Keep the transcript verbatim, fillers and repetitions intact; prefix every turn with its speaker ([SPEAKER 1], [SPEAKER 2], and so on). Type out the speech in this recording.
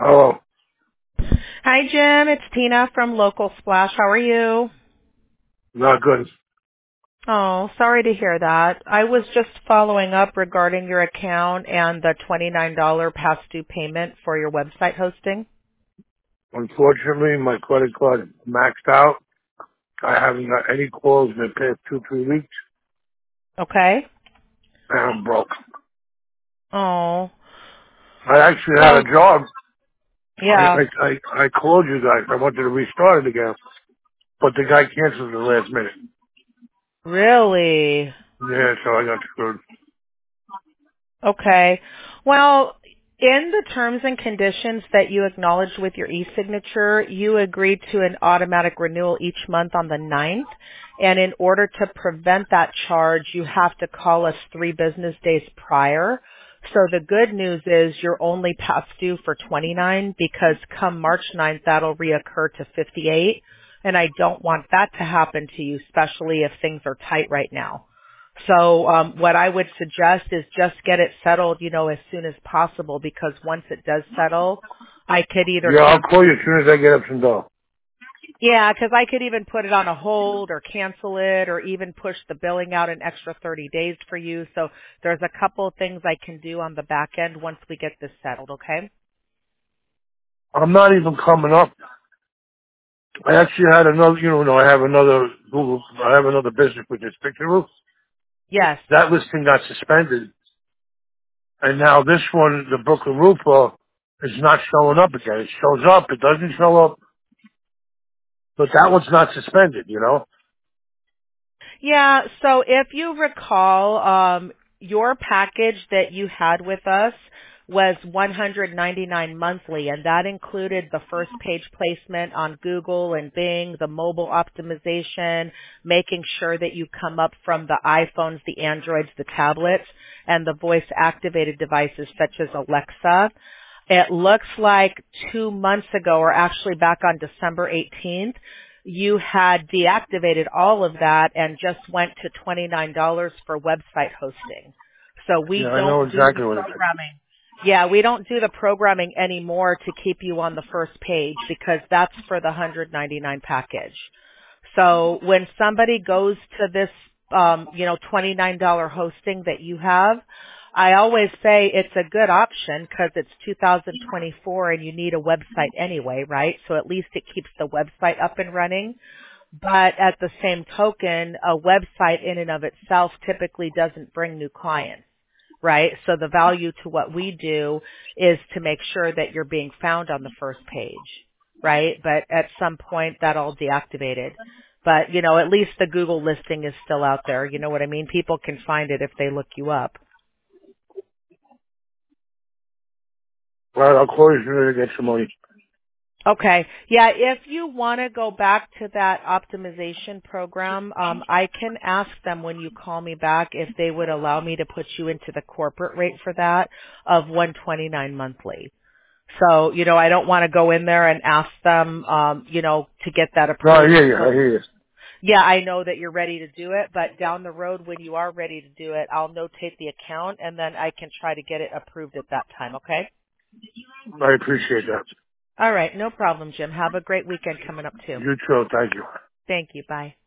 [SPEAKER 1] Oh,
[SPEAKER 2] Hi, Jim. It's Tina from Local Splash. How are you?
[SPEAKER 1] not good.
[SPEAKER 2] Oh, sorry to hear that. I was just following up regarding your account and the twenty-nine dollars past due payment for your website hosting.
[SPEAKER 1] Unfortunately, my credit card maxed out. I haven't got any calls in the past two, three weeks,
[SPEAKER 2] Okay?
[SPEAKER 1] and I'm broke.
[SPEAKER 2] Oh,
[SPEAKER 1] I actually had a
[SPEAKER 2] well,
[SPEAKER 1] job. I,
[SPEAKER 2] yeah.
[SPEAKER 1] I, I, I called you guys. I wanted to restart it again, but the guy canceled at the last minute.
[SPEAKER 2] Really?
[SPEAKER 1] Yeah, so I got screwed.
[SPEAKER 2] Okay. Well, in the terms and conditions that you acknowledged with your e-signature, you agreed to an automatic renewal each month on the ninth. And in order to prevent that charge, you have to call us three business days prior. So the good news is you're only past due for twenty-nine because come March ninth, that'll reoccur to fifty-eight. And I don't want that to happen to you, especially if things are tight right now. So um, what I would suggest is just get it settled, you know, as soon as possible because once it does settle, I could either
[SPEAKER 1] Yeah, I'll
[SPEAKER 2] cancel.
[SPEAKER 1] call you as soon as I get up some dough.
[SPEAKER 2] Yeah, because I could even put it on a hold or cancel it or even push the billing out an extra thirty days for you. So there's a couple of things I can do on the back end once we get this settled, okay?
[SPEAKER 1] I'm not even coming up. I actually had another, you know, I have another Google, I have another business with this picture roof.
[SPEAKER 2] Yes.
[SPEAKER 1] That listing got suspended. And now this one, the Brooklyn Roofer, is not showing up again. It shows up, it doesn't show up, but that one's not suspended, you know?
[SPEAKER 2] Yeah, so if you recall, um, your package that you had with us was one hundred ninety-nine monthly, and that included the first page placement on Google and Bing, the mobile optimization, making sure that you come up from the iPhones, the Androids, the tablets, and the voice activated devices such as Alexa. It looks like two months ago, or actually back on December eighteenth, you had deactivated all of that and just went to twenty-nine dollars for website hosting. So
[SPEAKER 1] Yeah,
[SPEAKER 2] we
[SPEAKER 1] I
[SPEAKER 2] don't
[SPEAKER 1] know
[SPEAKER 2] do the
[SPEAKER 1] exactly what it is.
[SPEAKER 2] programming. Yeah, we don't do the programming anymore to keep you on the first page because that's for the one hundred ninety-nine package. So when somebody goes to this, um, you know, twenty-nine dollars hosting that you have, I always say it's a good option because it's two thousand twenty-four and you need a website anyway, right? So at least it keeps the website up and running. But at the same token, a website in and of itself typically doesn't bring new clients, right? So the value to what we do is to make sure that you're being found on the first page, right? But at some point that'll deactivated. But, you know, at least the Google listing is still out there. You know what I mean? People can find it if they look you up.
[SPEAKER 1] All right, I'll call you as soon as I get some money.
[SPEAKER 2] Okay. Yeah, if you want to go back to that optimization program, um, I can ask them when you call me back if they would allow me to put you into the corporate rate for that of one twenty-nine monthly. So, you know, I don't want to go in there and ask them, um, you know, to get that
[SPEAKER 1] No, I
[SPEAKER 2] approved
[SPEAKER 1] hear you, I
[SPEAKER 2] until,
[SPEAKER 1] hear you.
[SPEAKER 2] yeah, I know that you're ready to do it, but down the road when you are ready to do it, I'll notate the account and then I can try to get it approved at that time, okay?
[SPEAKER 1] I appreciate that.
[SPEAKER 2] All right, no problem, Jim. Have a great weekend coming up too.
[SPEAKER 1] You too, thank you.
[SPEAKER 2] Thank you. Bye.